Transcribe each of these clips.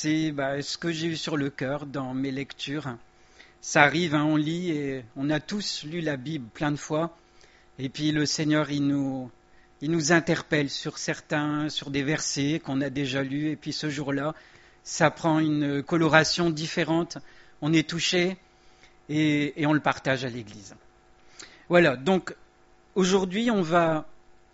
C'est ce que j'ai eu sur le cœur dans mes lectures. Ça arrive, on lit et on a tous lu la Bible plein de fois. Et puis le Seigneur, il nous interpelle sur des versets qu'on a déjà lus. Et puis ce jour-là, ça prend une coloration différente. On est touché et on le partage à l'Église. Voilà, donc aujourd'hui, on va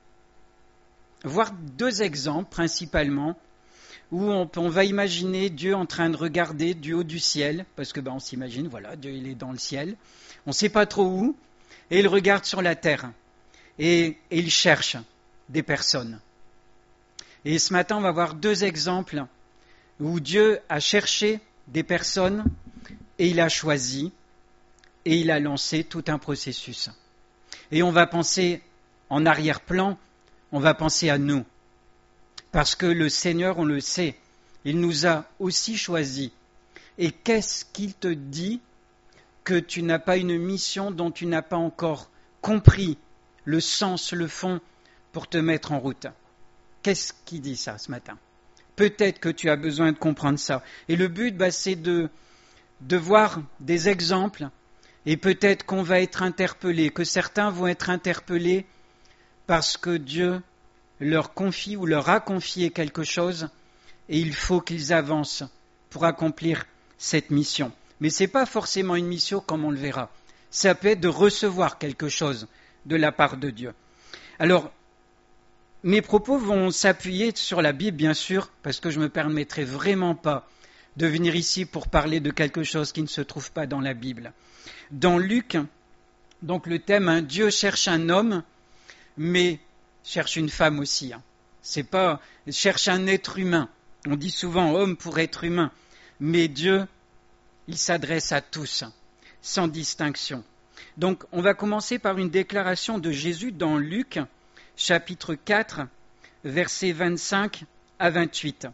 voir deux exemples principalement où on va imaginer Dieu en train de regarder du haut du ciel, parce que on s'imagine, voilà, Dieu il est dans le ciel, on ne sait pas trop où, et il regarde sur la terre, et il cherche des personnes. Et ce matin, on va voir deux exemples où Dieu a cherché des personnes, et il a choisi, et il a lancé tout un processus. Et on va penser en arrière-plan, on va penser à nous. Parce que le Seigneur, on le sait, il nous a aussi choisis. Et qu'est-ce qu'il te dit que tu n'as pas une mission dont tu n'as pas encore compris le sens, le fond, pour te mettre en route? Qu'est-ce qui dit ça ce matin? Peut-être que tu as besoin de comprendre ça. Et le but, c'est de voir des exemples, et peut-être qu'on va être interpellé, que certains vont être interpellés parce que Dieu leur confie ou leur a confié quelque chose et il faut qu'ils avancent pour accomplir cette mission. Mais ce n'est pas forcément une mission comme on le verra. Ça peut être de recevoir quelque chose de la part de Dieu. Alors, mes propos vont s'appuyer sur la Bible, bien sûr, parce que je ne me permettrai vraiment pas de venir ici pour parler de quelque chose qui ne se trouve pas dans la Bible. Dans Luc, donc le thème, Dieu cherche un homme, mais cherche une femme aussi. C'est pas cherche un être humain. On dit souvent homme pour être humain, mais Dieu, il s'adresse à tous, sans distinction. Donc, on va commencer par une déclaration de Jésus dans Luc, chapitre 4, versets 25 à 28.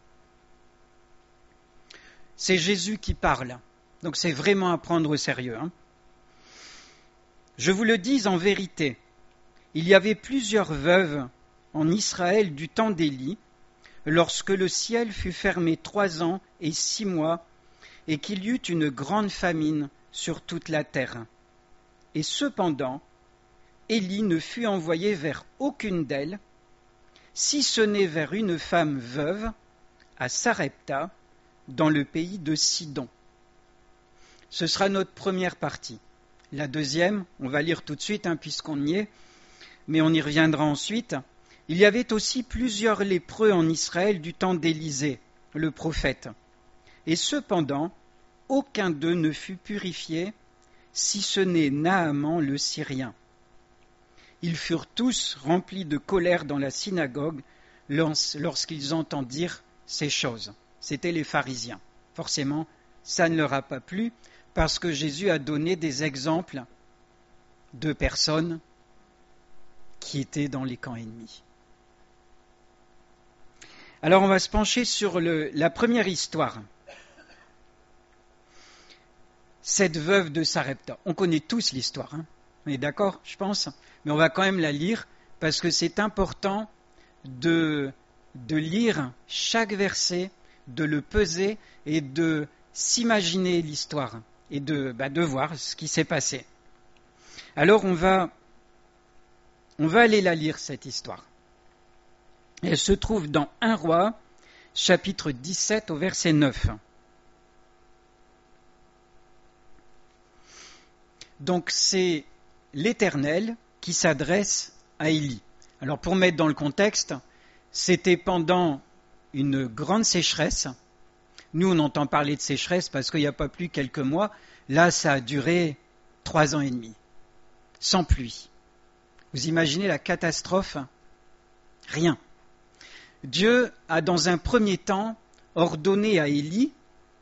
C'est Jésus qui parle, donc c'est vraiment à prendre au sérieux. Je vous le dis en vérité, il y avait plusieurs veuves en Israël du temps d'Élie, lorsque le ciel fut fermé 3 ans et 6 mois, et qu'il y eut une grande famine sur toute la terre. Et cependant, Élie ne fut envoyé vers aucune d'elles, si ce n'est vers une femme veuve, à Sarepta, dans le pays de Sidon. Ce sera notre première partie. La deuxième, on va lire tout de suite, puisqu'on y est, mais on y reviendra ensuite. Il y avait aussi plusieurs lépreux en Israël du temps d'Élisée, le prophète. Et cependant, aucun d'eux ne fut purifié, si ce n'est Naaman le Syrien. Ils furent tous remplis de colère dans la synagogue lorsqu'ils entendirent ces choses. C'étaient les pharisiens. Forcément, ça ne leur a pas plu, parce que Jésus a donné des exemples de personnes qui étaient dans les camps ennemis. Alors on va se pencher sur la première histoire. Cette veuve de Sarepta. On connaît tous l'histoire, on est d'accord, je pense, mais on va quand même la lire parce que c'est important de lire chaque verset, de le peser et de s'imaginer l'histoire et de voir ce qui s'est passé. Alors on va aller la lire, cette histoire. Elle se trouve dans 1 Roi, chapitre 17, au verset 9. Donc c'est l'Éternel qui s'adresse à Élie. Alors pour mettre dans le contexte, c'était pendant une grande sécheresse. Nous on entend parler de sécheresse parce qu'il n'y a pas plus quelques mois. Là ça a duré 3 ans et demi, sans pluie. Vous imaginez la catastrophe? Rien. Dieu a dans un premier temps ordonné à Élie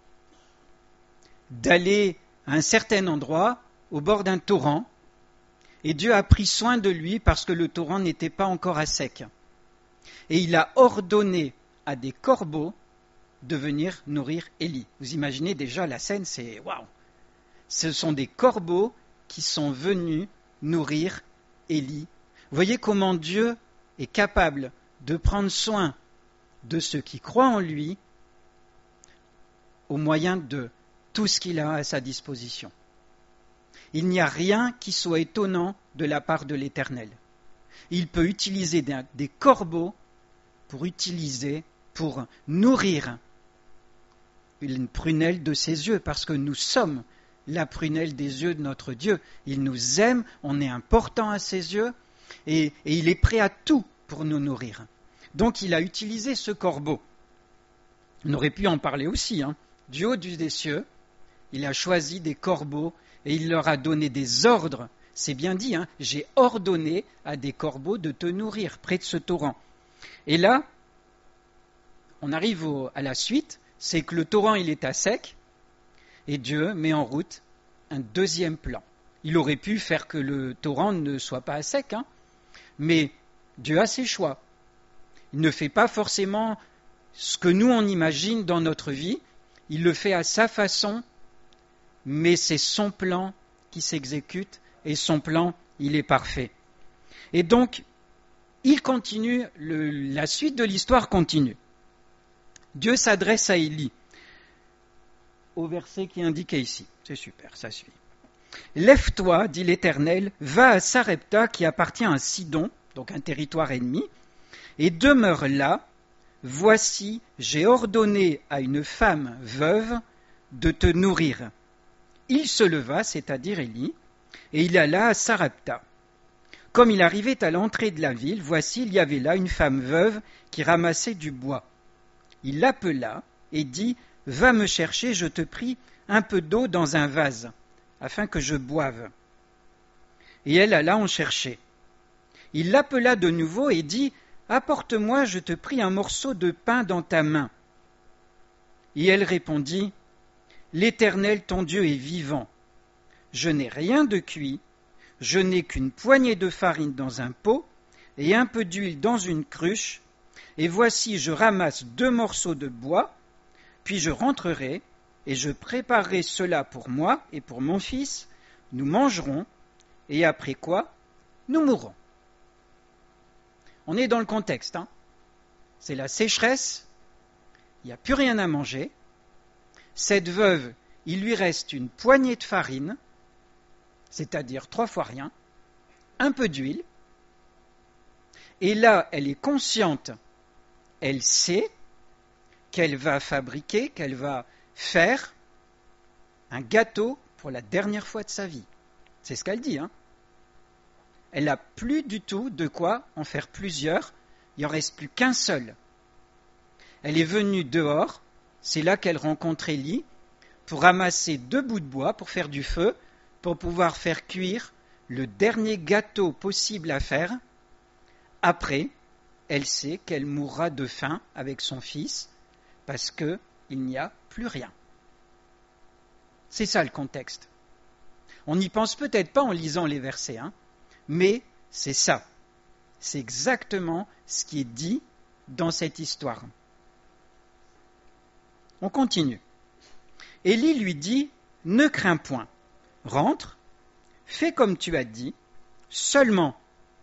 d'aller à un certain endroit au bord d'un torrent, et Dieu a pris soin de lui parce que le torrent n'était pas encore à sec. Et il a ordonné à des corbeaux de venir nourrir Élie. Vous imaginez déjà la scène, c'est waouh. Ce sont des corbeaux qui sont venus nourrir Élie. Vous voyez comment Dieu est capable de prendre soin de ceux qui croient en lui au moyen de tout ce qu'il a à sa disposition. Il n'y a rien qui soit étonnant de la part de l'Éternel. Il peut utiliser des corbeaux pour nourrir une prunelle de ses yeux, parce que nous sommes la prunelle des yeux de notre Dieu. Il nous aime, on est important à ses yeux, et il est prêt à tout pour nous nourrir. Donc il a utilisé ce corbeau. On aurait pu en parler aussi, Du haut des cieux, il a choisi des corbeaux et il leur a donné des ordres. C'est bien dit, j'ai ordonné à des corbeaux de te nourrir près de ce torrent. Et là, on arrive à la suite, c'est que le torrent il est à sec et Dieu met en route un deuxième plan. Il aurait pu faire que le torrent ne soit pas à sec, mais Dieu a ses choix. Il ne fait pas forcément ce que nous on imagine dans notre vie, il le fait à sa façon, mais c'est son plan qui s'exécute et son plan il est parfait. Et donc, il continue, la suite de l'histoire continue. Dieu s'adresse à Élie, au verset qui est indiqué ici. C'est super, ça suit. Lève-toi, dit l'Éternel, va à Sarepta qui appartient à Sidon, donc un territoire ennemi, et demeure là. Voici, j'ai ordonné à une femme veuve de te nourrir. Il se leva, c'est-à-dire Élie, et il alla à Sarepta. Comme il arrivait à l'entrée de la ville, voici, il y avait là une femme veuve qui ramassait du bois. Il l'appela et dit, « Va me chercher, je te prie, un peu d'eau dans un vase, afin que je boive. » Et elle alla en chercher. Il l'appela de nouveau et dit, « Apporte-moi, je te prie, un morceau de pain dans ta main. » Et elle répondit, « L'Éternel ton Dieu est vivant. Je n'ai rien de cuit, je n'ai qu'une poignée de farine dans un pot et un peu d'huile dans une cruche, et voici je ramasse 2 morceaux de bois, puis je rentrerai et je préparerai cela pour moi et pour mon fils, nous mangerons, et après quoi nous mourrons. » On est dans le contexte, C'est la sécheresse, il n'y a plus rien à manger. Cette veuve, il lui reste une poignée de farine, c'est-à-dire 3 fois rien, un peu d'huile, et là, elle est consciente, elle sait qu'elle va fabriquer, qu'elle va faire un gâteau pour la dernière fois de sa vie. C'est ce qu'elle dit, Elle n'a plus du tout de quoi en faire plusieurs, il n'en reste plus qu'un seul. Elle est venue dehors, c'est là qu'elle rencontre Élie, pour ramasser 2 bouts de bois pour faire du feu, pour pouvoir faire cuire le dernier gâteau possible à faire. Après, elle sait qu'elle mourra de faim avec son fils, parce qu'il n'y a plus rien. C'est ça le contexte. On n'y pense peut-être pas en lisant les versets, mais c'est ça. C'est exactement ce qui est dit dans cette histoire. On continue. Élie lui dit, « Ne crains point, rentre, fais comme tu as dit, seulement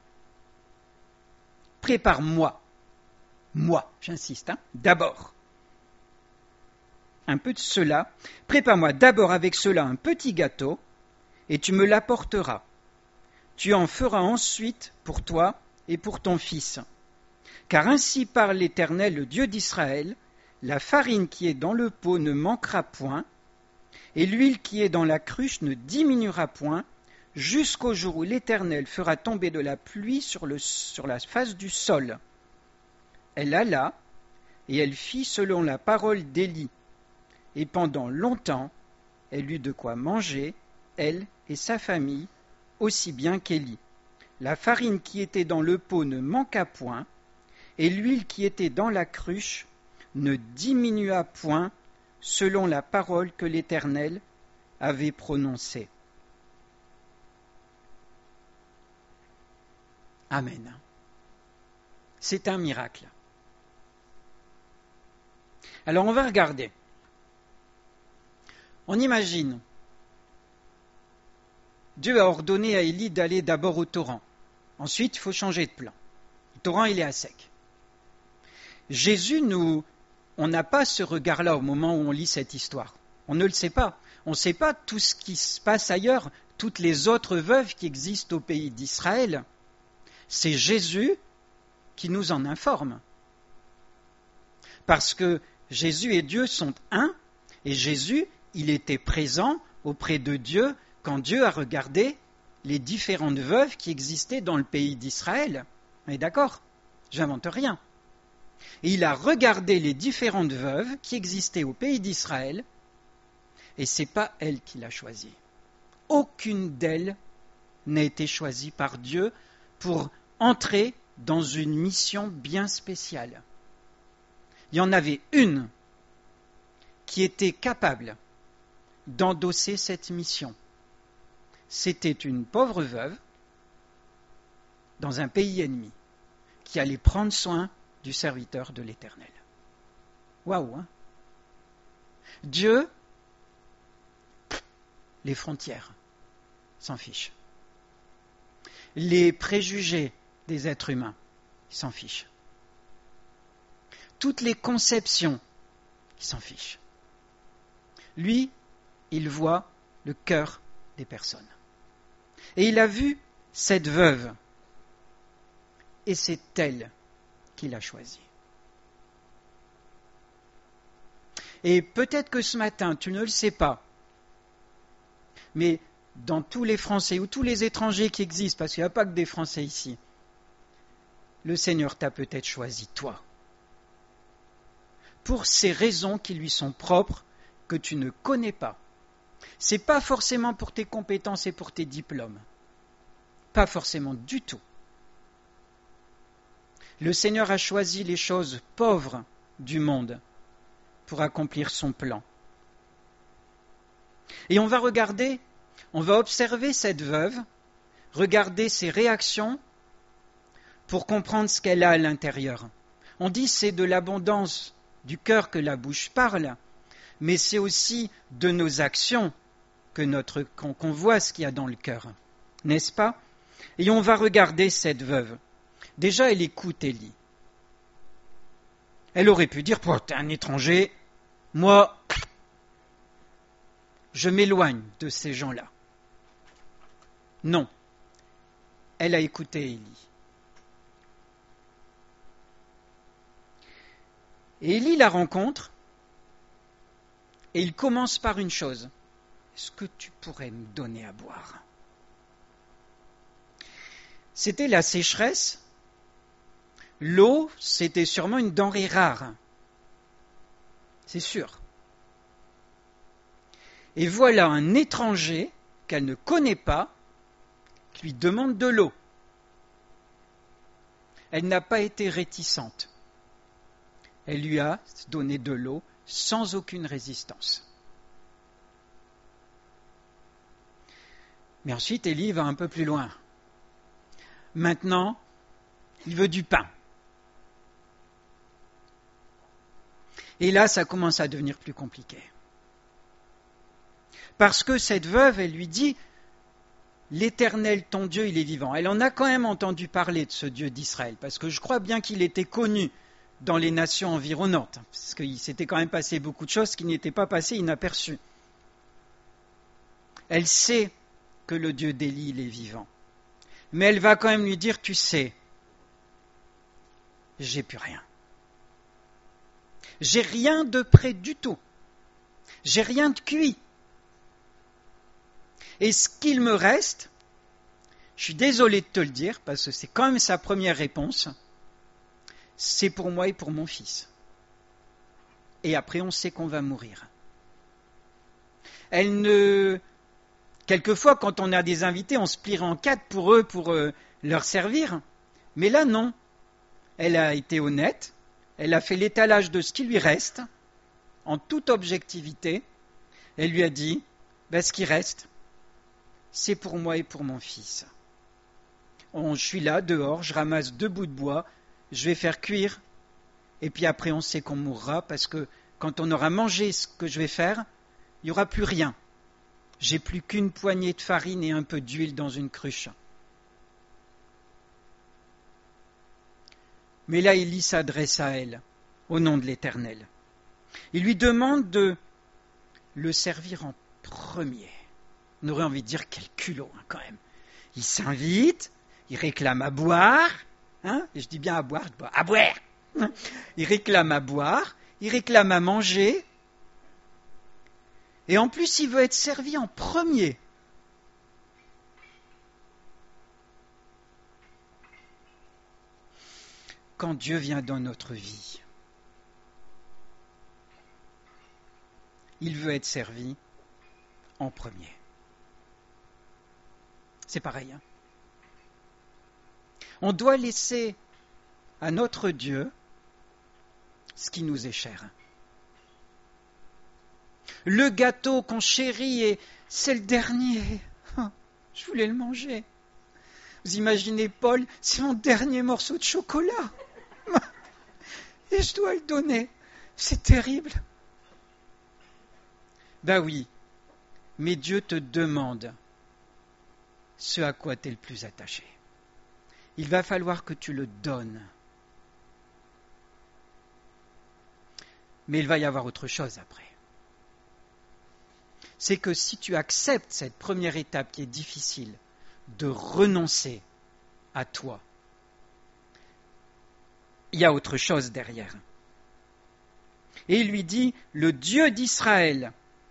prépare-moi, moi, j'insiste, d'abord, un peu de cela, prépare-moi d'abord avec cela un petit gâteau, et tu me l'apporteras. Tu en feras ensuite pour toi et pour ton fils. Car ainsi parle l'Éternel, le Dieu d'Israël, la farine qui est dans le pot ne manquera point, et l'huile qui est dans la cruche ne diminuera point, jusqu'au jour où l'Éternel fera tomber de la pluie sur la face du sol. » Elle alla, et elle fit selon la parole d'Élie. Et pendant longtemps, elle eut de quoi manger, elle et sa famille, aussi bien qu'Élie. La farine qui était dans le pot ne manqua point, et l'huile qui était dans la cruche ne diminua point, selon la parole que l'Éternel avait prononcée. Amen. C'est un miracle. Alors on va regarder. On imagine, Dieu a ordonné à Élie d'aller d'abord au torrent. Ensuite, il faut changer de plan. Le torrent, il est à sec. Jésus nous on n'a pas ce regard-là au moment où on lit cette histoire. On ne le sait pas. On ne sait pas tout ce qui se passe ailleurs, toutes les autres veuves qui existent au pays d'Israël. C'est Jésus qui nous en informe. Parce que Jésus et Dieu sont un, et Jésus, il était présent auprès de Dieu quand Dieu a regardé les différentes veuves qui existaient dans le pays d'Israël. On est d'accord ? J'invente rien. Et il a regardé les différentes veuves qui existaient au pays d'Israël, et ce n'est pas elle qui l'a choisie. Aucune d'elles n'a été choisie par Dieu pour entrer dans une mission bien spéciale. Il y en avait une qui était capable d'endosser cette mission. C'était une pauvre veuve dans un pays ennemi qui allait prendre soin du serviteur de l'Éternel. Waouh, hein ? Dieu, les frontières, s'en fiche. Les préjugés des êtres humains, ils s'en fichent. Toutes les conceptions, il s'en fiche. Lui, il voit le cœur des personnes. Et il a vu cette veuve, et c'est elle qu'il a choisie. Et peut-être que ce matin, tu ne le sais pas, mais dans tous les Français ou tous les étrangers qui existent, parce qu'il n'y a pas que des Français ici, le Seigneur t'a peut-être choisi, toi, pour ces raisons qui lui sont propres, que tu ne connais pas. Ce n'est pas forcément pour tes compétences et pour tes diplômes. Pas forcément du tout. Le Seigneur a choisi les choses pauvres du monde pour accomplir son plan. Et on va regarder, on va observer cette veuve, regarder ses réactions pour comprendre ce qu'elle a à l'intérieur. On dit c'est de l'abondance du cœur que la bouche parle, mais c'est aussi de nos actions qu'on voit ce qu'il y a dans le cœur, n'est-ce pas ? Et on va regarder cette veuve. Déjà, elle écoute Élie. Elle aurait pu dire, t'es un étranger, moi, je m'éloigne de ces gens-là. Non, elle a écouté Élie. Et Élie la rencontre, et il commence par une chose. Est-ce que tu pourrais me donner à boire ? C'était la sécheresse. L'eau, c'était sûrement une denrée rare. C'est sûr. Et voilà un étranger qu'elle ne connaît pas qui lui demande de l'eau. Elle n'a pas été réticente. Elle lui a donné de l'eau sans aucune résistance. Mais ensuite, Élie va un peu plus loin. Maintenant, il veut du pain. Et là, ça commence à devenir plus compliqué. Parce que cette veuve, elle lui dit, l'Éternel, ton Dieu, il est vivant. Elle en a quand même entendu parler de ce Dieu d'Israël, parce que je crois bien qu'il était connu dans les nations environnantes, parce qu'il s'était quand même passé beaucoup de choses qui n'étaient pas passées inaperçues. Elle sait que le Dieu d'Élie, il est vivant. Mais elle va quand même lui dire, tu sais, j'ai plus rien. J'ai rien de prêt du tout. J'ai rien de cuit. Et ce qu'il me reste, je suis désolé de te le dire, parce que c'est quand même sa première réponse, c'est pour moi et pour mon fils. Et après, on sait qu'on va mourir. Quelquefois, quand on a des invités, on se plierait en quatre pour eux, pour leur servir. Mais là, non. Elle a été honnête. Elle a fait l'étalage de ce qui lui reste, en toute objectivité. Elle lui a dit, ce qui reste, c'est pour moi et pour mon fils. Je suis là, dehors, je ramasse 2 bouts de bois, je vais faire cuire, et puis après on sait qu'on mourra, parce que quand on aura mangé ce que je vais faire, il n'y aura plus rien. J'ai plus qu'une poignée de farine et un peu d'huile dans une cruche. Mais là, Élie s'adresse à elle, au nom de l'Éternel. Il lui demande de le servir en premier. On aurait envie de dire quel culot quand même. Il s'invite, il réclame à boire, et je dis bien à boire, à boire. Il réclame à boire, il réclame à manger, et en plus il veut être servi en premier. Quand Dieu vient dans notre vie, il veut être servi en premier. C'est pareil. On doit laisser à notre Dieu ce qui nous est cher. Le gâteau qu'on chérit, c'est le dernier. Je voulais le manger. Vous imaginez Paul, c'est mon dernier morceau de chocolat. Et je dois le donner. C'est terrible. Ben oui, mais Dieu te demande ce à quoi tu es le plus attaché. Il va falloir que tu le donnes. Mais il va y avoir autre chose après. C'est que si tu acceptes cette première étape qui est difficile, de renoncer à toi, il y a autre chose derrière. Et il lui dit, le Dieu d'Israël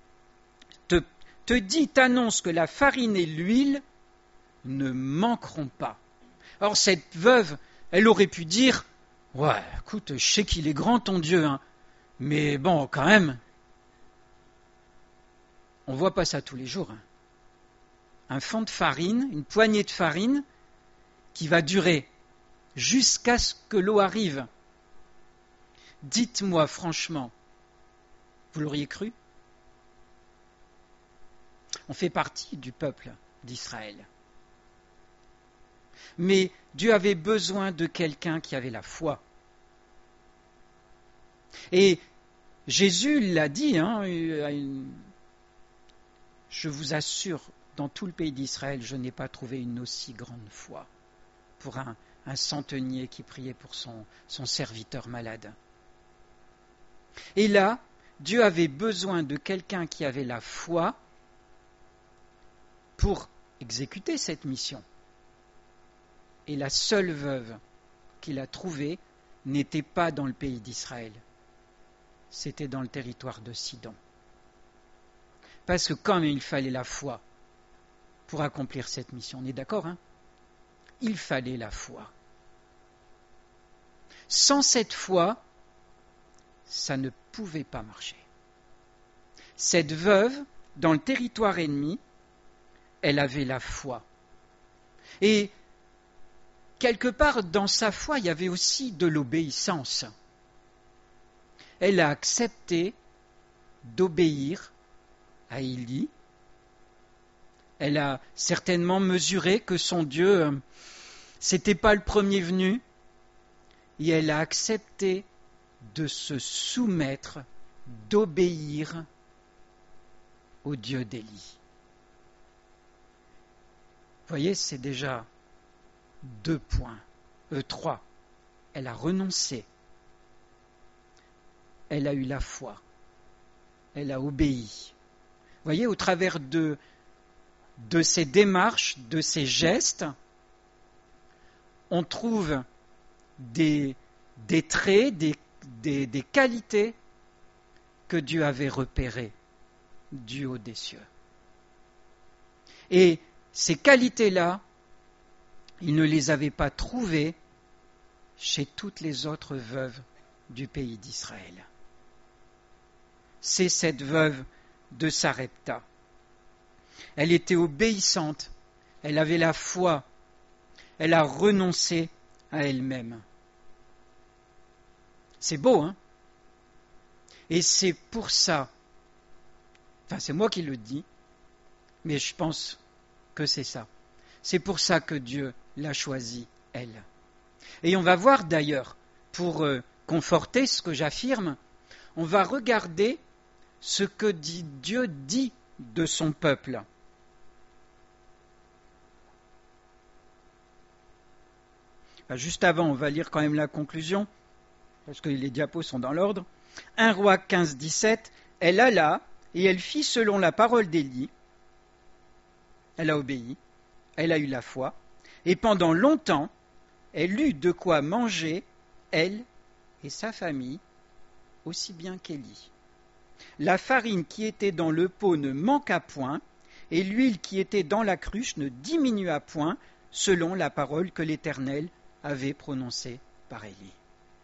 te dit, t'annonce que la farine et l'huile ne manqueront pas. Alors cette veuve, elle aurait pu dire, ouais, écoute, je sais qu'il est grand ton Dieu, mais bon, quand même, on voit pas ça tous les jours. Un fond de farine, une poignée de farine, qui va durer jusqu'à ce que l'eau arrive. Dites-moi franchement, vous l'auriez cru ? On fait partie du peuple d'Israël. Mais Dieu avait besoin de quelqu'un qui avait la foi. Et Jésus l'a dit, je vous assure, dans tout le pays d'Israël, je n'ai pas trouvé une aussi grande foi pour un centenier qui priait pour son serviteur malade. Et là, Dieu avait besoin de quelqu'un qui avait la foi pour exécuter cette mission. Et la seule veuve qu'il a trouvée n'était pas dans le pays d'Israël, c'était dans le territoire de Sidon. Parce que quand même il fallait la foi pour accomplir cette mission, on est d'accord, il fallait la foi. Sans cette foi, ça ne pouvait pas marcher. Cette veuve, dans le territoire ennemi, elle avait la foi. Et quelque part, dans sa foi, il y avait aussi de l'obéissance. Elle a accepté d'obéir à Élie. Elle a certainement mesuré que son Dieu, c'était pas le premier venu, et elle a accepté de se soumettre, d'obéir au Dieu d'Élie. Vous voyez, c'est déjà 3. Elle a renoncé. Elle a eu la foi. Elle a obéi. Vous voyez, au travers de ces démarches, de ces gestes, on trouve des traits, des qualités que Dieu avait repérées du haut des cieux. Et ces qualités-là, il ne les avait pas trouvées chez toutes les autres veuves du pays d'Israël. C'est cette veuve de Sarepta. Elle était obéissante, elle avait la foi, elle a renoncé à elle-même. C'est beau, Et c'est pour ça, c'est moi qui le dis, mais je pense que c'est ça. C'est pour ça que Dieu l'a choisie, elle. Et on va voir d'ailleurs, pour conforter ce que j'affirme, on va regarder ce que Dieu dit de son peuple. Juste avant, on va lire quand même la conclusion, parce que les diapos sont dans l'ordre. 1 Roi 15, 17, elle alla et elle fit selon la parole d'Élie. Elle a obéi, elle a eu la foi, et pendant longtemps, elle eut de quoi manger, elle et sa famille, aussi bien qu'Élie. La farine qui était dans le pot ne manqua point, et l'huile qui était dans la cruche ne diminua point, selon la parole que l'Éternel avait prononcée par Élie.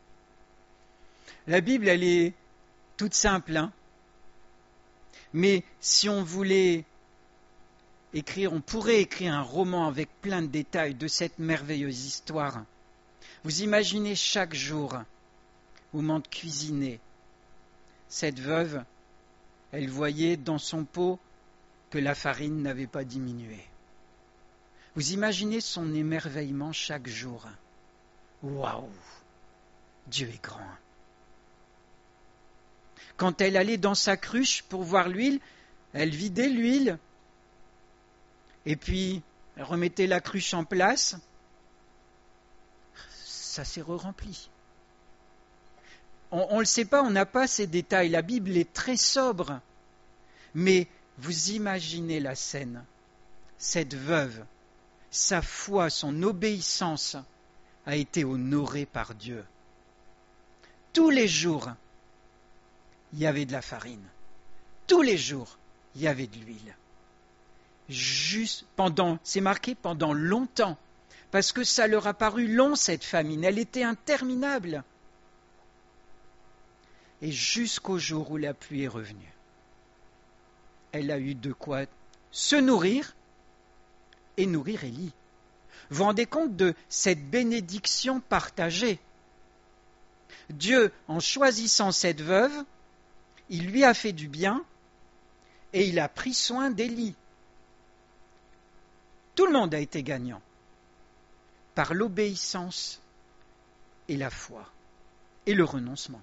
La Bible, elle est toute simple, hein? Mais si on voulait écrire, on pourrait écrire un roman avec plein de détails de cette merveilleuse histoire. Vous imaginez chaque jour, au moment de cuisiner, cette veuve, elle voyait dans son pot que la farine n'avait pas diminué. Vous imaginez son émerveillement chaque jour. Waouh! Dieu est grand. Quand elle allait dans sa cruche pour voir l'huile, elle vidait l'huile et puis elle remettait la cruche en place. Ça s'est re-rempli. On ne le sait pas, on n'a pas ces détails. La Bible est très sobre. Mais vous imaginez la scène. Cette veuve, sa foi, son obéissance a été honorée par Dieu. Tous les jours, il y avait de la farine. Tous les jours, il y avait de l'huile. C'est marqué pendant longtemps, parce que ça leur a paru long cette famine, elle était interminable. Et jusqu'au jour où la pluie est revenue, elle a eu de quoi se nourrir et nourrir Élie. Vous vous rendez compte de cette bénédiction partagée? Dieu, en choisissant cette veuve, il lui a fait du bien et il a pris soin d'Élie. Tout le monde a été gagnant par l'obéissance et la foi et le renoncement.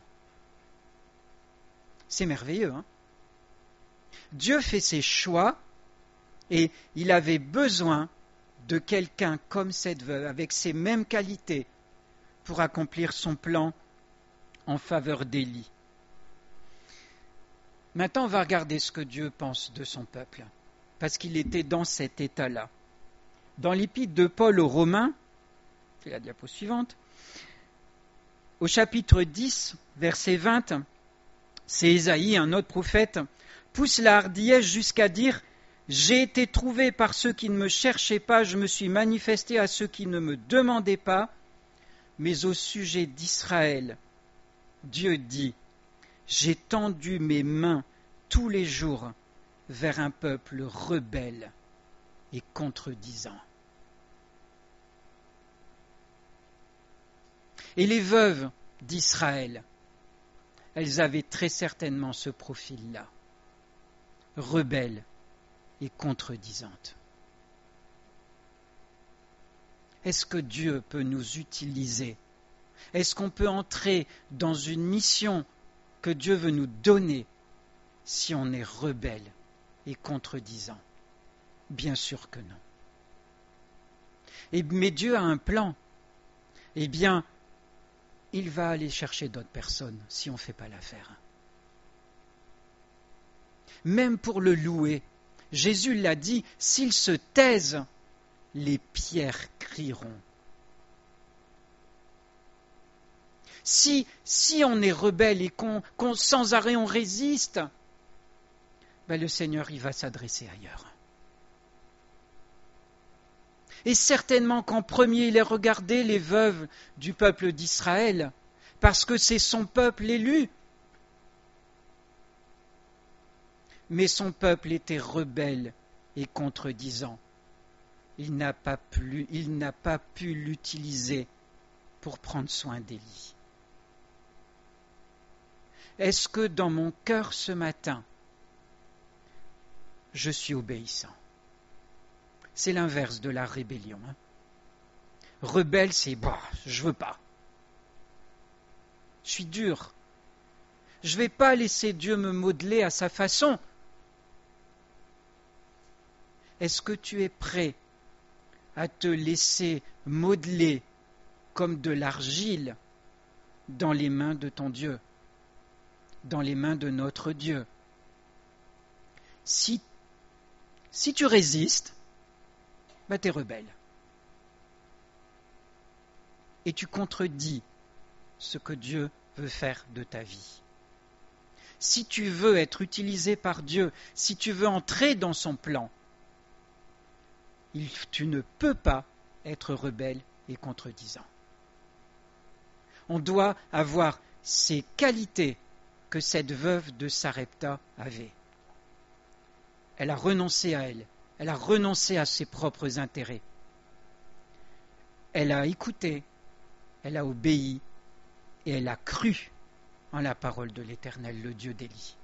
C'est merveilleux, hein? Dieu fait ses choix et il avait besoin de quelqu'un comme cette veuve, avec ces mêmes qualités, pour accomplir son plan en faveur d'Élie. Maintenant, on va regarder ce que Dieu pense de son peuple, parce qu'il était dans cet état-là. Dans l'épître de Paul aux Romains, c'est la diapo suivante, au chapitre 10, verset 20, c'est Ésaïe, un autre prophète, pousse la hardiesse jusqu'à dire « J'ai été trouvé par ceux qui ne me cherchaient pas, je me suis manifesté à ceux qui ne me demandaient pas, mais au sujet d'Israël, Dieu dit « J'ai tendu mes mains tous les jours vers un peuple rebelle et contredisant. » Et les veuves d'Israël, elles avaient très certainement ce profil-là, rebelles et contredisantes. Est-ce que Dieu peut nous utiliser? Est-ce qu'on peut entrer dans une mission que Dieu veut nous donner si on est rebelle et contredisant? Bien sûr que non. Mais Dieu a un plan. Eh bien, il va aller chercher d'autres personnes si on ne fait pas l'affaire. Même pour le louer, Jésus l'a dit, s'ils se taisent, les pierres crieront. Si on est rebelle et qu'on sans arrêt on résiste, ben le Seigneur il va s'adresser ailleurs. Et certainement qu'en premier il a regardé les veuves du peuple d'Israël, parce que c'est son peuple élu. Mais son peuple était rebelle et contredisant. Il n'a pas pu l'utiliser pour prendre soin d'Élie. Est-ce que dans mon cœur ce matin, je suis obéissant? C'est l'inverse de la rébellion. Rebelle, c'est je veux pas. Je suis dur. Je ne vais pas laisser Dieu me modeler à sa façon. Est-ce que tu es prêt à te laisser modeler comme de l'argile dans les mains de ton Dieu? dans les mains de notre Dieu. Si tu résistes, tu es rebelle. Et tu contredis ce que Dieu veut faire de ta vie. Si tu veux être utilisé par Dieu, si tu veux entrer dans son plan, tu ne peux pas être rebelle et contredisant. On doit avoir ces qualités que cette veuve de Sarepta avait. Elle a renoncé à elle, elle a renoncé à ses propres intérêts. Elle a écouté, elle a obéi et elle a cru en la parole de l'Éternel, le Dieu d'Élie.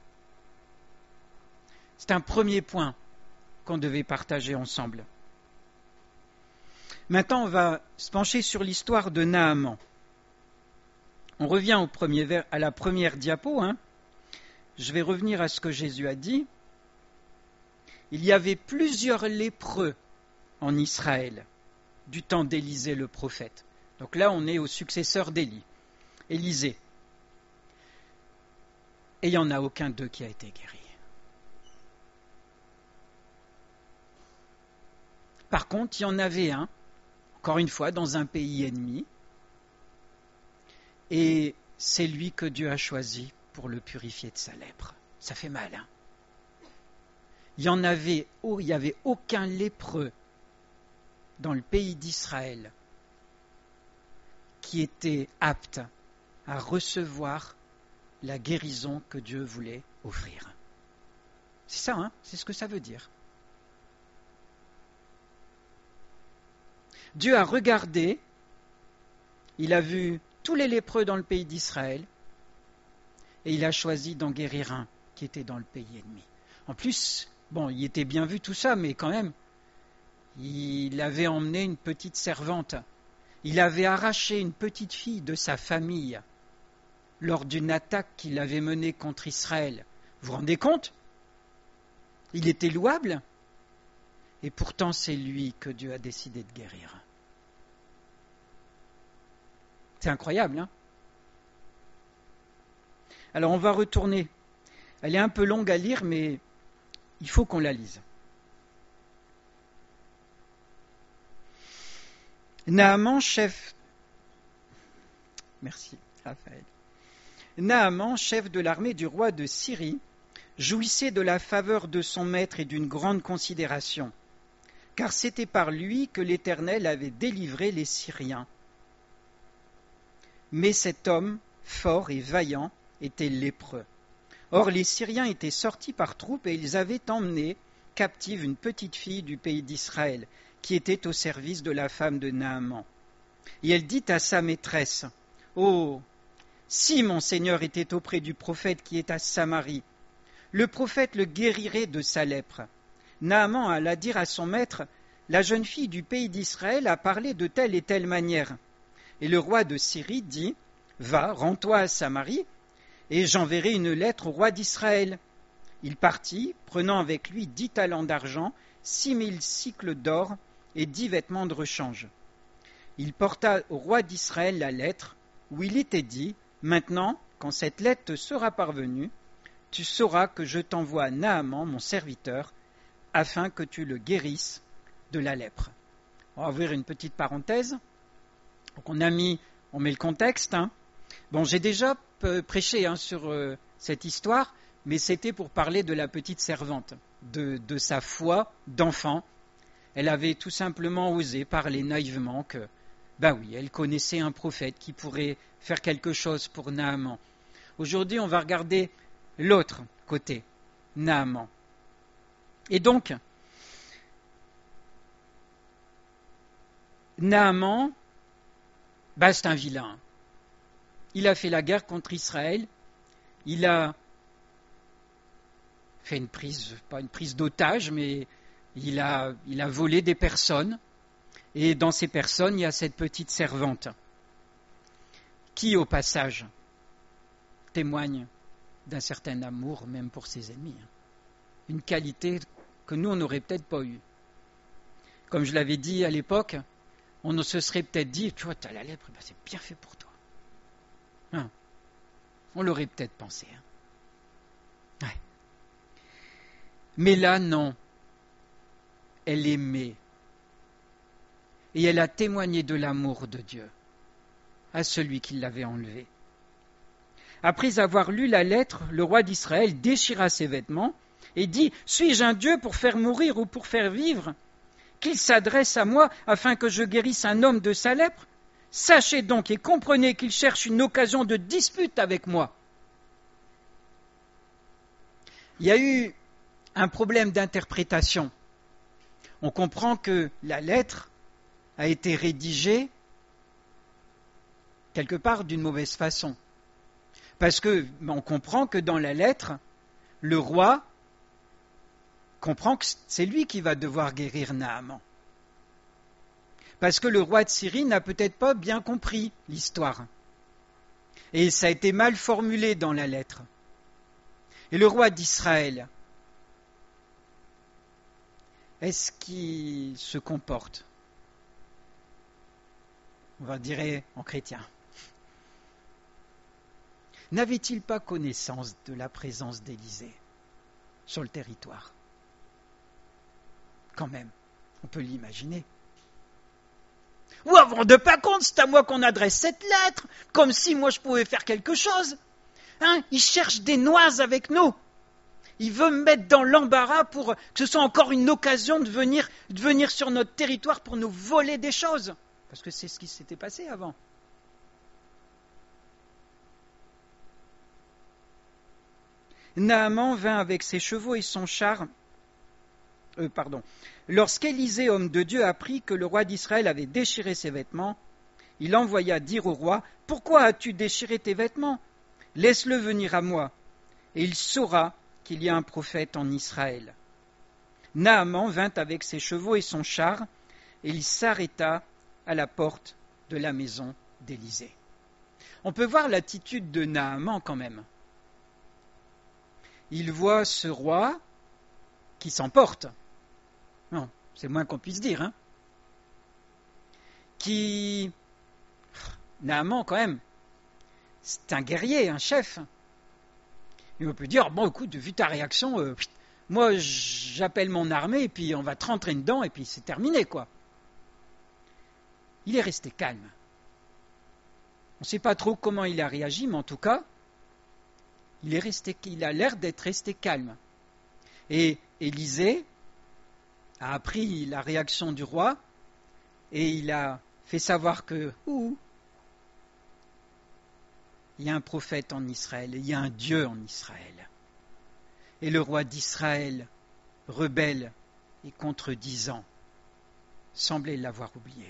C'est un premier point qu'on devait partager ensemble. Maintenant, on va se pencher sur l'histoire de Naaman. On revient à la première diapo. Je vais revenir à ce que Jésus a dit. Il y avait plusieurs lépreux en Israël du temps d'Élisée le prophète. Donc là, on est au successeur d'Élie, Élisée. Et il n'y en a aucun d'eux qui a été guéri. Par contre, il y en avait un, encore une fois, dans un pays ennemi. Et c'est lui que Dieu a choisi pour le purifier de sa lèpre. Ça fait mal, hein? Il y avait aucun lépreux dans le pays d'Israël qui était apte à recevoir la guérison que Dieu voulait offrir. C'est ça, hein? C'est ce que ça veut dire. Dieu a regardé, il a vu tous les lépreux dans le pays d'Israël et il a choisi d'en guérir un qui était dans le pays ennemi. En plus, il était bien vu tout ça, mais quand même, il avait emmené une petite servante. Il avait arraché une petite fille de sa famille lors d'une attaque qu'il avait menée contre Israël. Vous vous rendez compte? Il était louable et pourtant c'est lui que Dieu a décidé de guérir. C'est incroyable, hein? Alors on va retourner. Elle est un peu longue à lire, mais il faut qu'on la lise. Naaman, chef de l'armée du roi de Syrie, jouissait de la faveur de son maître et d'une grande considération, car c'était par lui que l'Éternel avait délivré les Syriens. Mais cet homme, fort et vaillant, était lépreux. Or les Syriens étaient sortis par troupes et ils avaient emmené captive une petite fille du pays d'Israël, qui était au service de la femme de Naaman. Et elle dit à sa maîtresse, « Oh, si mon Seigneur était auprès du prophète qui est à Samarie, le prophète le guérirait de sa lèpre. » Naaman alla dire à son maître, « La jeune fille du pays d'Israël a parlé de telle et telle manière. » Et le roi de Syrie dit, « Va, rends-toi à Samarie, et j'enverrai une lettre au roi d'Israël. » Il partit, prenant avec lui 10 talents d'argent, 6000 cycles d'or et 10 vêtements de rechange. Il porta au roi d'Israël la lettre, où il était dit, « Maintenant, quand cette lettre te sera parvenue, tu sauras que je t'envoie Naaman, mon serviteur, afin que tu le guérisses de la lèpre. » On va ouvrir une petite parenthèse. Donc on met le contexte. J'ai déjà prêché sur cette histoire, mais c'était pour parler de la petite servante, de sa foi d'enfant. Elle avait tout simplement osé parler naïvement que, elle connaissait un prophète qui pourrait faire quelque chose pour Naaman. Aujourd'hui, on va regarder l'autre côté, Naaman. Et donc, Naaman, c'est un vilain. Il a fait la guerre contre Israël. Il a fait pas une prise d'otage, mais il a volé des personnes. Et dans ces personnes, il y a cette petite servante qui, au passage, témoigne d'un certain amour, même pour ses ennemis. Une qualité que nous, on n'aurait peut-être pas eue. Comme je l'avais dit à l'époque, on se serait peut-être dit, tu vois, tu as la lèpre, c'est bien fait pour toi. On l'aurait peut-être pensé. Ouais. Mais là, non. Elle aimait. Et elle a témoigné de l'amour de Dieu à celui qui l'avait enlevé. Après avoir lu la lettre, le roi d'Israël déchira ses vêtements et dit « Suis-je un Dieu pour faire mourir ou pour faire vivre ? Qu'il s'adresse à moi afin que je guérisse un homme de sa lèpre ? Sachez donc et comprenez qu'il cherche une occasion de dispute avec moi. » Il y a eu un problème d'interprétation. On comprend que la lettre a été rédigée quelque part d'une mauvaise façon. Parce qu'on comprend que dans la lettre, le roi comprend que c'est lui qui va devoir guérir Naaman. Parce que le roi de Syrie n'a peut-être pas bien compris l'histoire. Et ça a été mal formulé dans la lettre. Et le roi d'Israël, est-ce qu'il se comporte, on va dire en chrétien? N'avait-il pas connaissance de la présence d'Élisée sur le territoire? Quand même, on peut l'imaginer. Ou avant de pas compte, c'est à moi qu'on adresse cette lettre, comme si moi je pouvais faire quelque chose. Hein, il cherche des noises avec nous. Il veut me mettre dans l'embarras pour que ce soit encore une occasion de venir sur notre territoire pour nous voler des choses. Parce que c'est ce qui s'était passé avant. Naaman vint avec ses chevaux et son char. Lorsqu'Élisée, homme de Dieu, apprit que le roi d'Israël avait déchiré ses vêtements, il envoya dire au roi « Pourquoi as-tu déchiré tes vêtements ? Laisse-le venir à moi, et il saura qu'il y a un prophète en Israël. » Naaman vint avec ses chevaux et son char, et il s'arrêta à la porte de la maison d'Élisée. On peut voir l'attitude de Naaman quand même. Il voit ce roi qui s'emporte. Non, c'est moins qu'on puisse dire. Naaman, quand même, c'est un guerrier, un chef. Et on peut dire, bon, écoute, vu ta réaction, moi, j'appelle mon armée, et puis on va te rentrer dedans, et puis c'est terminé, quoi. Il est resté calme. On ne sait pas trop comment il a réagi, mais en tout cas, il a l'air d'être resté calme. Et Élisée a appris la réaction du roi et il a fait savoir que il y a un prophète en Israël, il y a un Dieu en Israël. Et le roi d'Israël, rebelle et contredisant, semblait l'avoir oublié.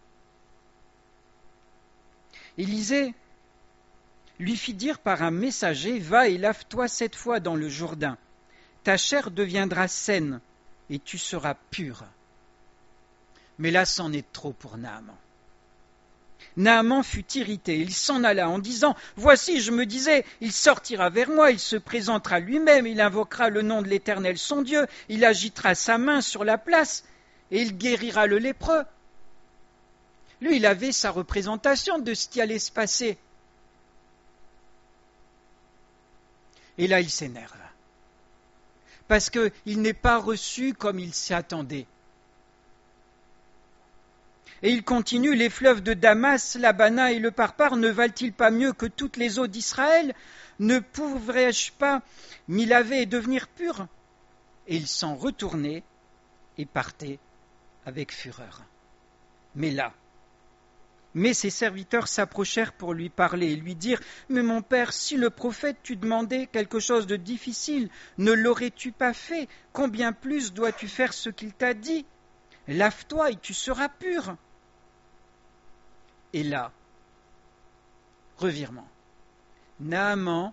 Élisée lui fit dire par un messager « Va et lave-toi 7 fois dans le Jourdain. Ta chair deviendra saine et tu seras pur. » Mais là, c'en est trop pour Naaman. Naaman fut irrité, il s'en alla en disant « Voici, je me disais, il sortira vers moi, il se présentera lui-même, il invoquera le nom de l'Éternel son Dieu, il agitera sa main sur la place et il guérira le lépreux. » Lui, il avait sa représentation de ce qui allait se passer. Et là, il s'énerve. Parce qu'il n'est pas reçu comme il s'y attendait. Et il continue, les fleuves de Damas, l'Abana et le Parpar ne valent-ils pas mieux que toutes les eaux d'Israël ? Ne pourrais-je pas m'y laver et devenir pur ? Et il s'en retournait et partait avec fureur. Mais ses serviteurs s'approchèrent pour lui parler et lui dirent « Mais mon père, si le prophète t'eût demandé quelque chose de difficile, ne l'aurais-tu pas fait ? Combien plus dois-tu faire ce qu'il t'a dit ? Lave-toi et tu seras pur. » Et là, revirement. Naaman,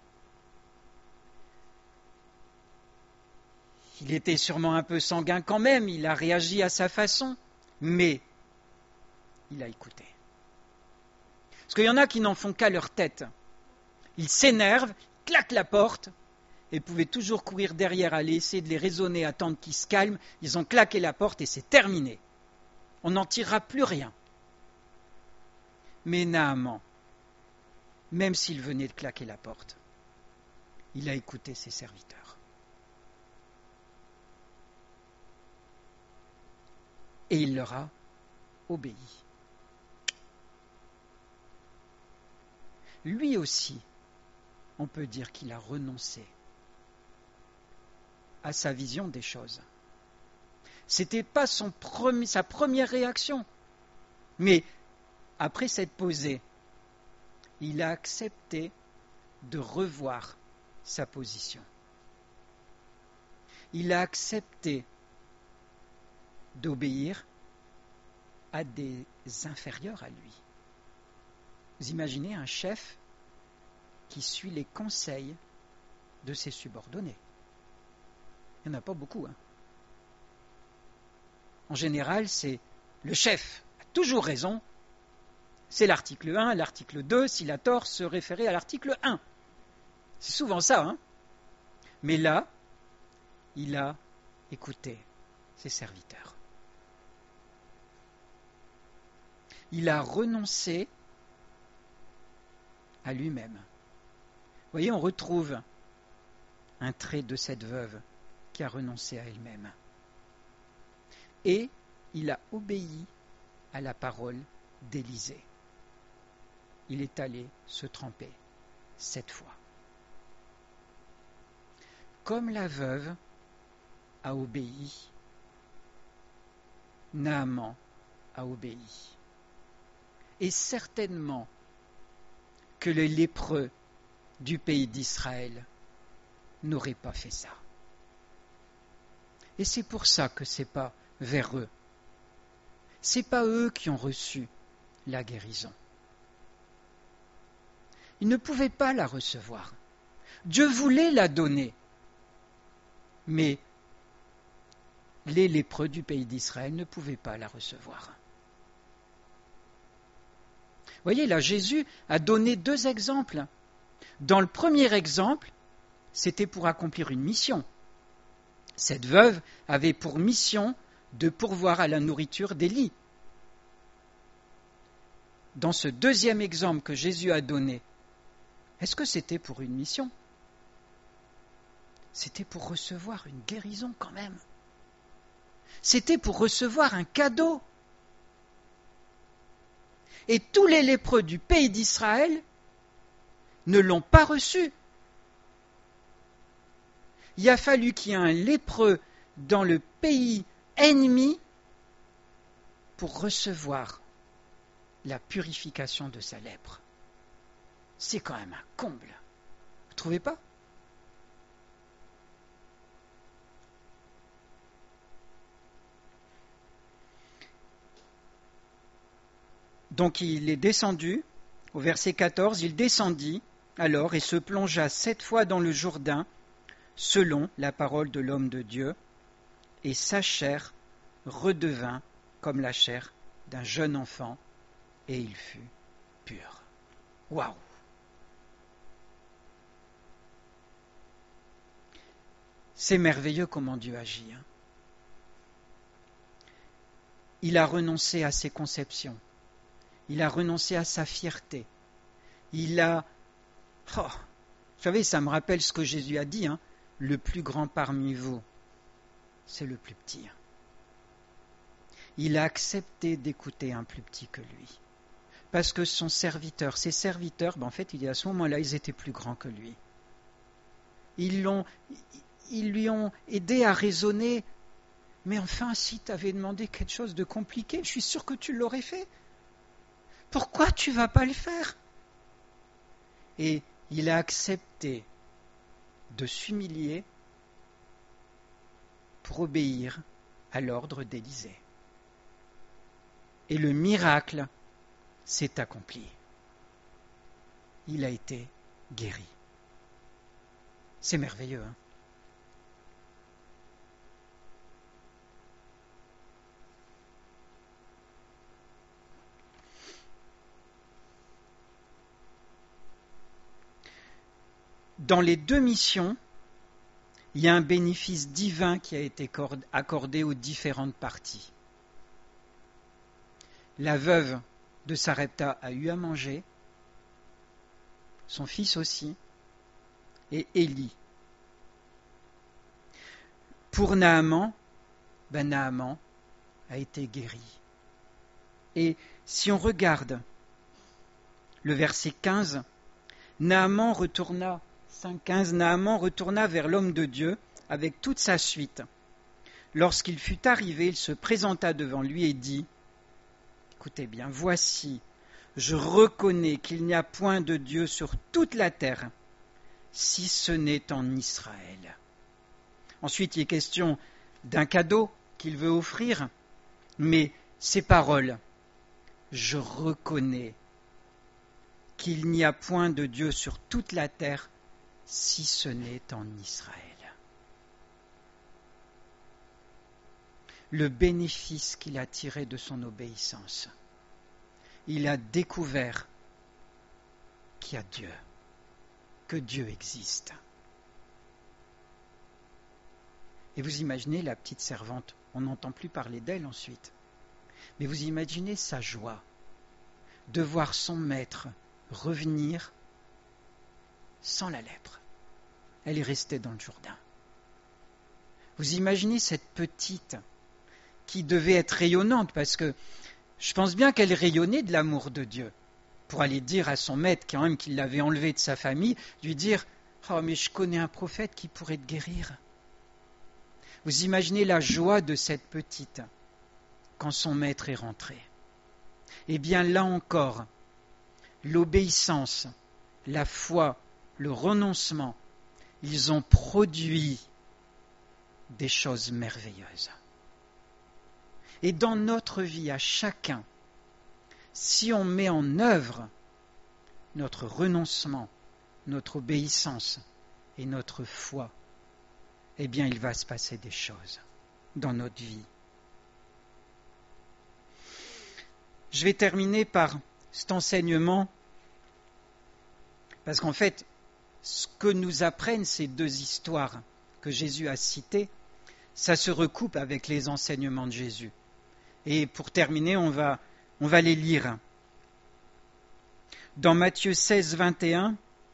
il était sûrement un peu sanguin quand même, il a réagi à sa façon, mais il a écouté. Parce qu'il y en a qui n'en font qu'à leur tête. Ils s'énervent, claquent la porte, et pouvaient toujours courir derrière, aller essayer de les raisonner, attendre qu'ils se calment. Ils ont claqué la porte et c'est terminé. On n'en tirera plus rien. Mais Naaman, même s'il venait de claquer la porte. Il a écouté ses serviteurs. Et il leur a obéi. Lui aussi, on peut dire qu'il a renoncé à sa vision des choses. Ce n'était pas sa première réaction, mais après s'être posé, il a accepté de revoir sa position. Il a accepté d'obéir à des inférieurs à lui. Vous imaginez un chef qui suit les conseils de ses subordonnés. Il n'y en a pas beaucoup. En général, c'est le chef a toujours raison. C'est l'article 1, l'article 2, s'il a tort, se référer à l'article 1. C'est souvent ça. Mais là, il a écouté ses serviteurs. Il a renoncé à lui-même. Vous voyez, on retrouve un trait de cette veuve qui a renoncé à elle-même. Et il a obéi à la parole d'Élisée. Il est allé se tremper 7 fois. Comme la veuve a obéi, Naaman a obéi. Et certainement que les lépreux du pays d'Israël n'auraient pas fait ça. Et c'est pour ça que ce n'est pas vers eux. Ce n'est pas eux qui ont reçu la guérison. Ils ne pouvaient pas la recevoir. Dieu voulait la donner. Mais les lépreux du pays d'Israël ne pouvaient pas la recevoir. Vous voyez, là, Jésus a donné 2 exemples. Dans le premier exemple, c'était pour accomplir une mission. Cette veuve avait pour mission de pourvoir à la nourriture d'Élie. Dans ce deuxième exemple que Jésus a donné, est-ce que c'était pour une mission ? C'était pour recevoir une guérison quand même. C'était pour recevoir un cadeau. Et tous les lépreux du pays d'Israël ne l'ont pas reçu. Il a fallu qu'il y ait un lépreux dans le pays ennemi pour recevoir la purification de sa lèpre. C'est quand même un comble. Vous ne trouvez pas ? Donc il est descendu, au verset 14, il descendit alors et se plongea 7 fois dans le Jourdain, selon la parole de l'homme de Dieu, et sa chair redevint comme la chair d'un jeune enfant, et il fut pur. Waouh! C'est merveilleux comment Dieu agit. Il a renoncé à ses conceptions. Il a renoncé à sa fierté. Il a... vous savez, ça me rappelle ce que Jésus a dit, le plus grand parmi vous, c'est le plus petit. Il a accepté d'écouter un plus petit que lui. Parce que ses serviteurs, en fait, à ce moment-là, ils étaient plus grands que lui. Ils lui ont aidé à raisonner. Mais enfin, si tu avais demandé quelque chose de compliqué, je suis sûr que tu l'aurais fait. Pourquoi tu ne vas pas le faire ? Et il a accepté de s'humilier pour obéir à l'ordre d'Élisée. Et le miracle s'est accompli. Il a été guéri. C'est merveilleux, Dans les 2 missions, il y a un bénéfice divin qui a été accordé aux différentes parties. La veuve de Sarepta a eu à manger, son fils aussi, et Élie. Pour Naaman, Naaman a été guéri. Et si on regarde le verset 15, Naaman retourna vers l'homme de Dieu avec toute sa suite. Lorsqu'il fut arrivé, il se présenta devant lui et dit, écoutez bien, voici, je reconnais qu'il n'y a point de Dieu sur toute la terre, si ce n'est en Israël. Ensuite, il est question d'un cadeau qu'il veut offrir, mais ces paroles, je reconnais qu'il n'y a point de Dieu sur toute la terre, si ce n'est en Israël. Le bénéfice qu'il a tiré de son obéissance, il a découvert qu'il y a Dieu, que Dieu existe. Et vous imaginez la petite servante, on n'entend plus parler d'elle ensuite, mais vous imaginez sa joie de voir son maître revenir sans la lèpre. Elle est restée dans le Jourdain. Vous imaginez cette petite qui devait être rayonnante, parce que je pense bien qu'elle rayonnait de l'amour de Dieu, pour aller dire à son maître, quand même qu'il l'avait enlevé de sa famille, lui dire « Oh, mais je connais un prophète qui pourrait te guérir. » Vous imaginez la joie de cette petite quand son maître est rentré. Eh bien, là encore, l'obéissance, la foi, le renoncement, ils ont produit des choses merveilleuses. Et dans notre vie, à chacun, si on met en œuvre notre renoncement, notre obéissance et notre foi, eh bien, il va se passer des choses dans notre vie. Je vais terminer par cet enseignement, parce qu'en fait, ce que nous apprennent ces deux histoires que Jésus a citées, ça se recoupe avec les enseignements de Jésus. Et pour terminer, on va les lire. Dans Matthieu 16, 21,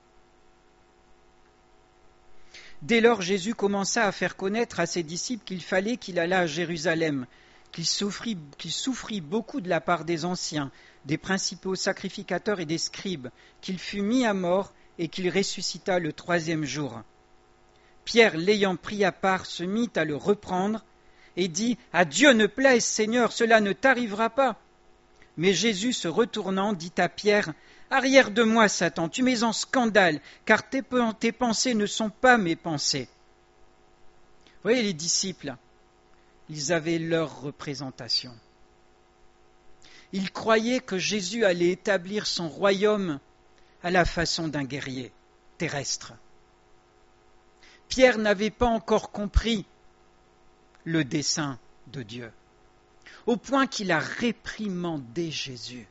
dès lors, Jésus commença à faire connaître à ses disciples qu'il fallait qu'il allât à Jérusalem, qu'il souffrit beaucoup de la part des anciens, des principaux sacrificateurs et des scribes, qu'il fut mis à mort et qu'il ressuscita le 3e jour. Pierre, l'ayant pris à part, se mit à le reprendre et dit « À Dieu ne plaise, Seigneur, cela ne t'arrivera pas. » Mais Jésus, se retournant, dit à Pierre « Arrière de moi, Satan, tu mets en scandale, car tes pensées ne sont pas mes pensées. » Vous voyez, les disciples, ils avaient leur représentation. Ils croyaient que Jésus allait établir son royaume à la façon d'un guerrier terrestre. Pierre n'avait pas encore compris le dessein de Dieu, au point qu'il a réprimandé Jésus.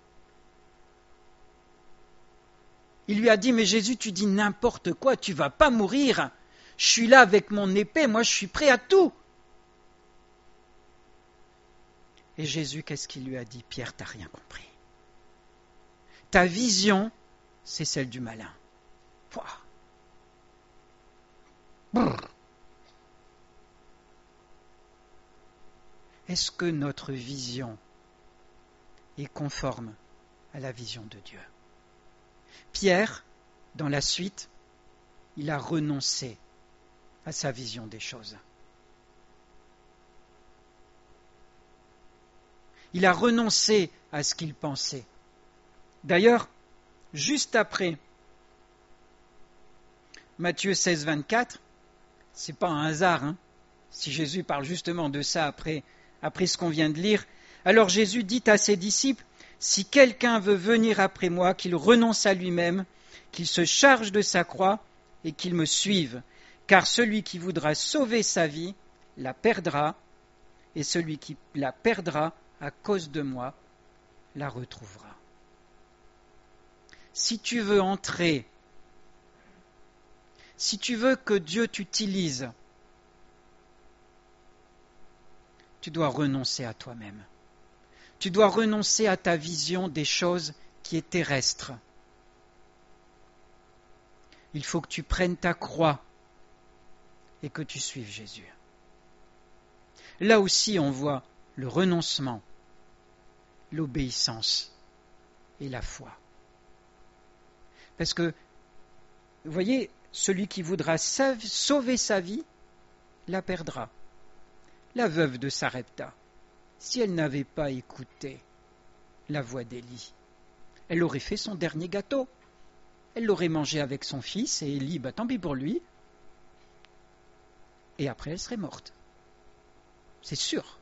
Il lui a dit « Mais Jésus, tu dis n'importe quoi, tu ne vas pas mourir. Je suis là avec mon épée, moi je suis prêt à tout. » Et Jésus, qu'est-ce qu'il lui a dit ? « Pierre, tu n'as rien compris. Ta vision, c'est celle du malin. » Est-ce que notre vision est conforme à la vision de Dieu ? Pierre, dans la suite, il a renoncé à sa vision des choses. Il a renoncé à ce qu'il pensait. D'ailleurs, juste après Matthieu 16, 24, c'est pas un hasard, si Jésus parle justement de ça après ce qu'on vient de lire. Alors Jésus dit à ses disciples, « Si quelqu'un veut venir après moi, qu'il renonce à lui-même, qu'il se charge de sa croix et qu'il me suive. Car celui qui voudra sauver sa vie la perdra, et celui qui la perdra à cause de moi la retrouvera. » Si tu veux entrer, si tu veux que Dieu t'utilise, tu dois renoncer à toi-même. Tu dois renoncer à ta vision des choses qui est terrestre. Il faut que tu prennes ta croix et que tu suives Jésus. Là aussi, on voit le renoncement, l'obéissance et la foi. Parce que, vous voyez, celui qui voudra sauver sa vie, la perdra. La veuve de Sarepta, si elle n'avait pas écouté la voix d'Élie, elle aurait fait son dernier gâteau. Elle l'aurait mangé avec son fils, et Élie, tant pis pour lui. Et après, elle serait morte. C'est sûr.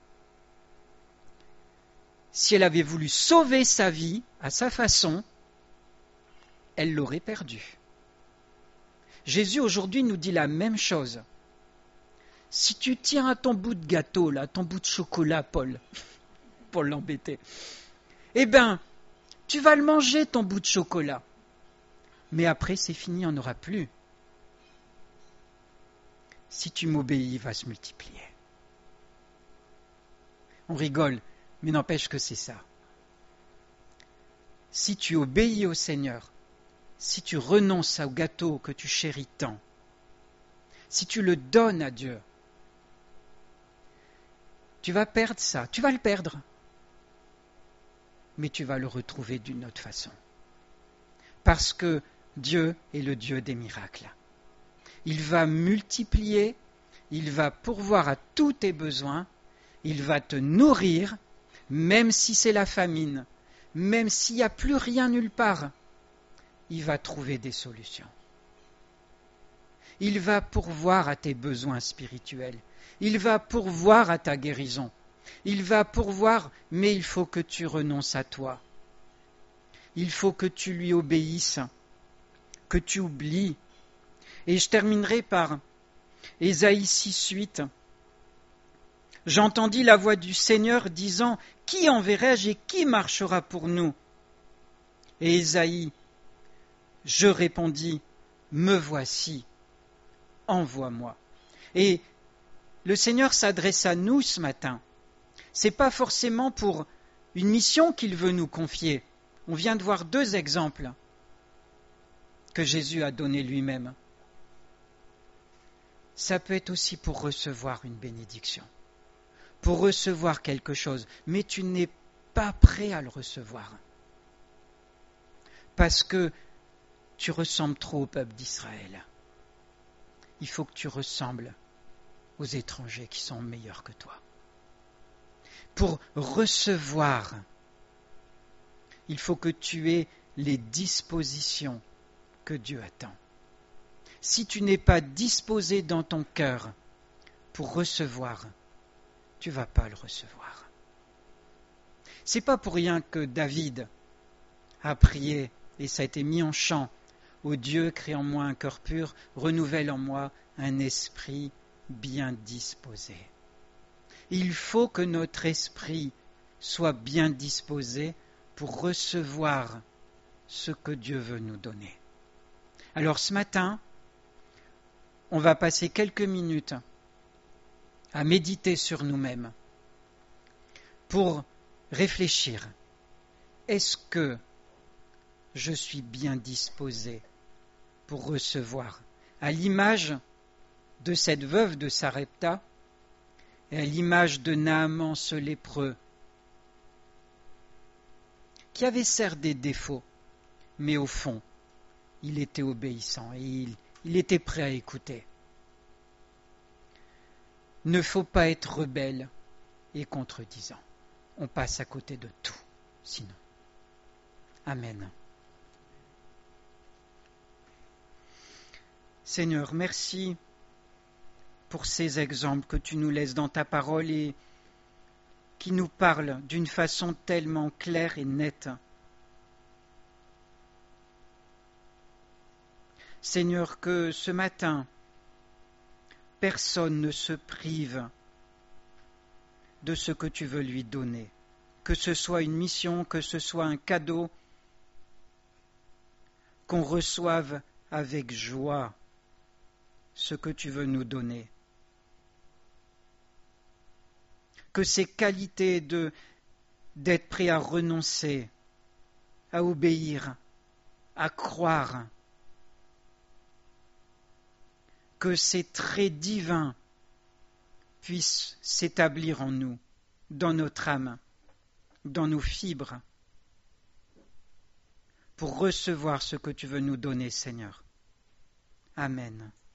Si elle avait voulu sauver sa vie à sa façon, elle l'aurait perdue. Jésus aujourd'hui nous dit la même chose. Si tu tiens à ton bout de gâteau, là, ton bout de chocolat, Paul, pour l'embêter, eh bien, tu vas le manger, ton bout de chocolat. Mais après, c'est fini, il n'y en aura plus. Si tu m'obéis, il va se multiplier. On rigole, mais n'empêche que c'est ça. Si tu obéis au Seigneur, si tu renonces au gâteau que tu chéris tant, si tu le donnes à Dieu, tu vas perdre ça, tu vas le perdre, mais tu vas le retrouver d'une autre façon. Parce que Dieu est le Dieu des miracles. Il va multiplier, il va pourvoir à tous tes besoins, il va te nourrir, même si c'est la famine, même s'il n'y a plus rien nulle part, il va trouver des solutions. Il va pourvoir à tes besoins spirituels, il va pourvoir à ta guérison, il va pourvoir, mais il faut que tu renonces à toi. Il faut que tu lui obéisses, que tu oublies. Et je terminerai par Ésaïe 6:8. J'entendis la voix du Seigneur disant, qui enverrai-je et qui marchera pour nous? Et Ésaïe, je répondis, me voici, envoie-moi. Et le Seigneur s'adresse à nous ce matin. Ce n'est pas forcément pour une mission qu'il veut nous confier. On vient de voir 2 exemples que Jésus a donnés lui-même. Ça peut être aussi pour recevoir une bénédiction, pour recevoir quelque chose, mais tu n'es pas prêt à le recevoir. Parce que tu ressembles trop au peuple d'Israël. Il faut que tu ressembles aux étrangers qui sont meilleurs que toi. Pour recevoir, il faut que tu aies les dispositions que Dieu attend. Si tu n'es pas disposé dans ton cœur pour recevoir, tu ne vas pas le recevoir. C'est pas pour rien que David a prié, et ça a été mis en chant, ô Dieu, crée en moi un cœur pur, renouvelle en moi un esprit bien disposé. Il faut que notre esprit soit bien disposé pour recevoir ce que Dieu veut nous donner. Alors ce matin, on va passer quelques minutes à méditer sur nous-mêmes pour réfléchir. Est-ce que je suis bien disposé pour recevoir, à l'image de cette veuve de Sarepta et à l'image de Naaman ce lépreux, qui avait certes des défauts, mais au fond, il était obéissant et il était prêt à écouter. Ne faut pas être rebelle et contredisant. On passe à côté de tout, sinon. Amen. Seigneur, merci pour ces exemples que tu nous laisses dans ta parole et qui nous parlent d'une façon tellement claire et nette. Seigneur, que ce matin, personne ne se prive de ce que tu veux lui donner, que ce soit une mission, que ce soit un cadeau, qu'on reçoive avec joie ce que tu veux nous donner. Que ces qualités d'être prêt à renoncer, à obéir, à croire, que ces traits divins puissent s'établir en nous, dans notre âme, dans nos fibres, pour recevoir ce que tu veux nous donner, Seigneur. Amen.